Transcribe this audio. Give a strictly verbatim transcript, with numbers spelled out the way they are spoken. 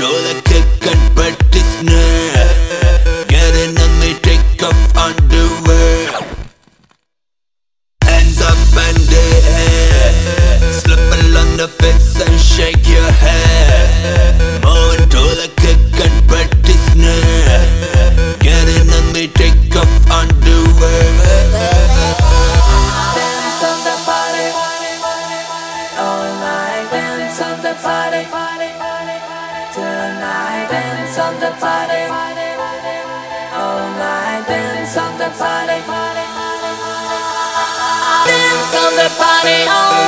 to the kick and pretty snare. Getting on me, take off underwear. Hands up in the air, slip along the face and shake your head. Moving to the kick and pretty snare. Getting on me, take off underwear. Dance of the party, all night. Dance of the party, tonight. Dance of the party, all night. Dance of the party, dance of the party all